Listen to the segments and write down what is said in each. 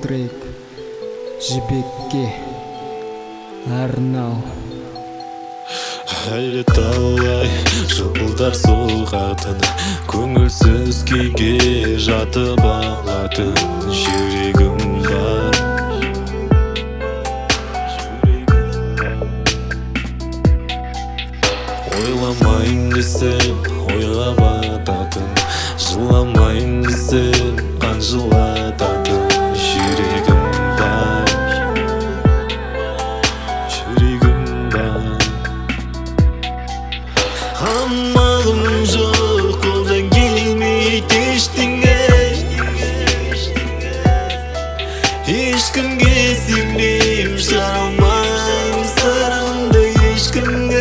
трек жібекке арнау. Әлі талай жылдар соғатын, көңілсіз күйге жатып алатын жүрегім бар. Ойламайым десем ойға бататын, жыламайым десем қан жылататын жүрегім бар. Амалым жоқ, қолдан келмейді ештеңе, ешкімге сенбейм, шығара алмайм сырымды ешкімге.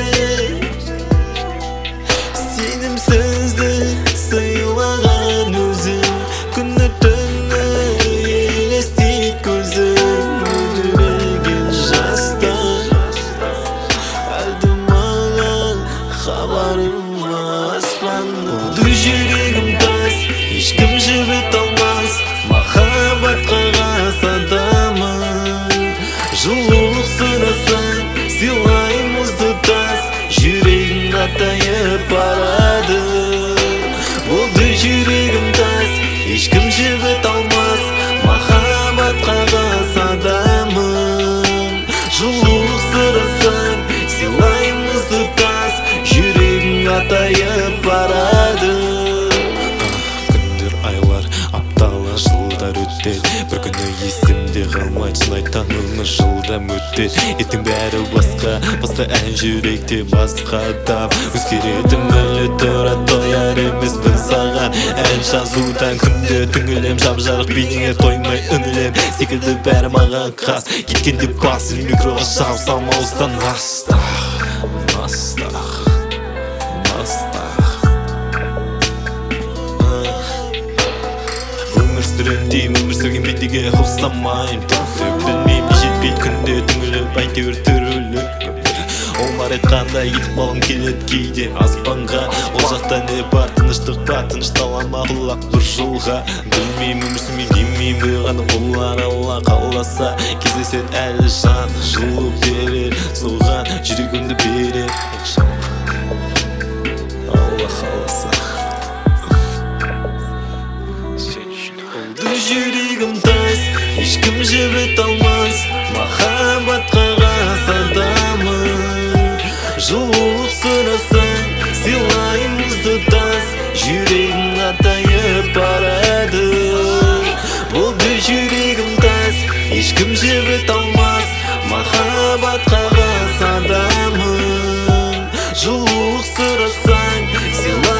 Сенімсізді сыйлаған өзім, күні түні елестейді көзім. Мөлдіреген жастар, әлде маған хабарым аспаннан. Бұл жүрегім тас, ешкім жібіт алмас, махаббатқа қас адамын. Жылулық сұрасаң, сыйлайым мұзды тас, жүрегім қатайып барады. Болды жүрегім тас, ешкім жібіт алмас, махаббатқа қас адамын. Жылулық сұрасаң, сыйлайым мұзды тас, жүрегім қатайып барады. Күндер, айлар, апталар, жылдар өтеді, бір күні есімде қалмайды, шын айтсам өмір жылдам өтеді. Ертең бәрі басқа, басқа ән жүректе басқа адам. Өзгеретін біле тұра тояр емеспін саған, ән жазудан күнде түңілем, жап-жарық бейнеңе тоймай үңілем. Секілді бәрі маған қас, кеткенде басын микроға шалсам ауыздан астақ. Өмір сүрем деймін, өмір сүрген бетеге ұқсамайым. Білмеймін, жетпейді күнде түңіліп, әйтеуір түріліп. Олар айтқандай етіп балым келеді кейде аспанға. Ол жақта не бар, тыныштық па, тынышталама құлақ бір жолға. Білмеймін, өмір сүрмей демеймін, бұйғаны болар Алла қаласа. Кездеседі әлі жан, жылу берер, соған жүрегімді берер Алла қаласа. Болды жүрегім тас, ешкім жібіт алмас, махаббатқа қас адамын. Жылулық сұрасаң, сыйлайым мұзды тас, жүрегім қатайып барады. Болды жүрегім тас, ешкім жібіт алмас, махаббатқа қас адамын. Жылулық сұрасаң,